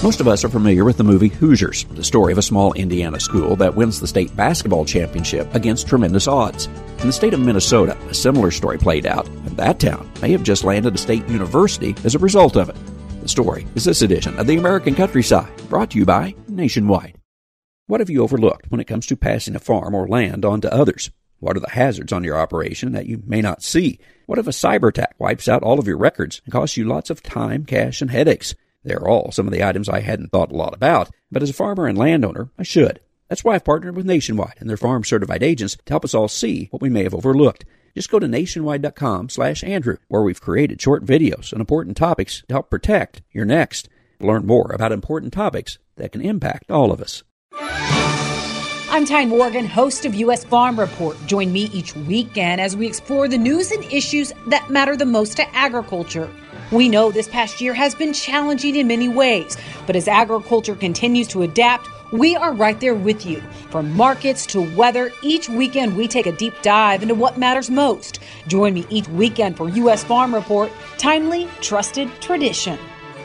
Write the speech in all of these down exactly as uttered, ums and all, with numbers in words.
Most of us are familiar with the movie Hoosiers, the story of a small Indiana school that wins the state basketball championship against tremendous odds. In the state of Minnesota, a similar story played out, and that town may have just landed a state university as a result of it. The story is this edition of the American Countryside, brought to you by Nationwide. What have you overlooked when it comes to passing a farm or land on to others? What are the hazards on your operation that you may not see? What if a cyber attack wipes out all of your records and costs you lots of time, cash, and headaches? They're all some of the items I hadn't thought a lot about, but as a farmer and landowner, I should. That's why I've partnered with Nationwide and their farm-certified agents to help us all see what we may have overlooked. Just go to nationwide.com slash Andrew, where we've created short videos on important topics to help protect your next. Learn more about important topics that can impact all of us. I'm Tyne Morgan, host of U S Farm Report. Join me each weekend as we explore the news and issues that matter the most to agriculture. We know this past year has been challenging in many ways, but as agriculture continues to adapt, we are right there with you. From markets to weather, each weekend we take a deep dive into what matters most. Join me each weekend for U S Farm Report, timely, trusted tradition.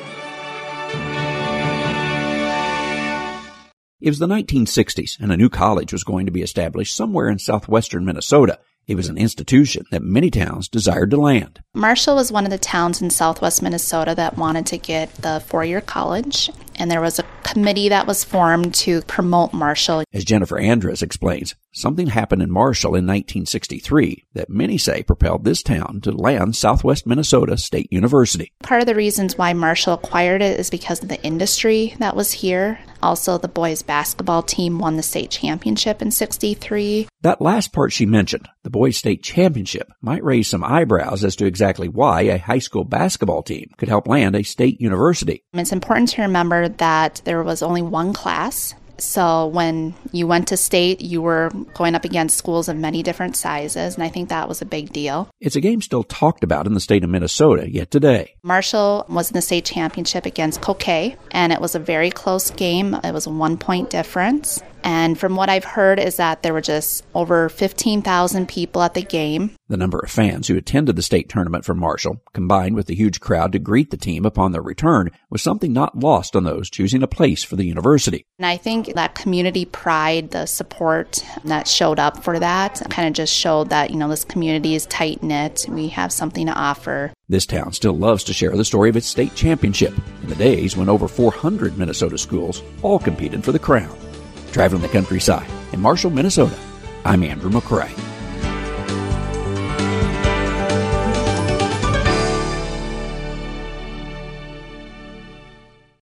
It was the nineteen sixties, and a new college was going to be established somewhere in southwestern Minnesota. It was an institution that many towns desired to land. Marshall was one of the towns in southwest Minnesota that wanted to get the four-year college, and there was a committee that was formed to promote Marshall. As Jennifer Andres explains, something happened in Marshall in nineteen sixty-three that many say propelled this town to land Southwest Minnesota State University. Part of the reasons why Marshall acquired it is because of the industry that was here. Also, the boys' basketball team won the state championship in sixty-three. That last part she mentioned, the boys' state championship, might raise some eyebrows as to exactly why a high school basketball team could help land a state university. It's important to remember that there was only one class. So when you went to state, you were going up against schools of many different sizes, and I think that was a big deal. It's a game still talked about in the state of Minnesota yet today. Marshall was in the state championship against Coquet, and it was a very close game. It was a one-point difference. And from what I've heard is that there were just over fifteen thousand people at the game. The number of fans who attended the state tournament for Marshall, combined with the huge crowd to greet the team upon their return, was something not lost on those choosing a place for the university. And I think that community pride, the support that showed up for that, kind of just showed that, you know, this community is tight-knit. We have something to offer. This town still loves to share the story of its state championship in the days when over four hundred Minnesota schools all competed for the crown. Traveling the countryside in Marshall, Minnesota, I'm Andrew McCrae.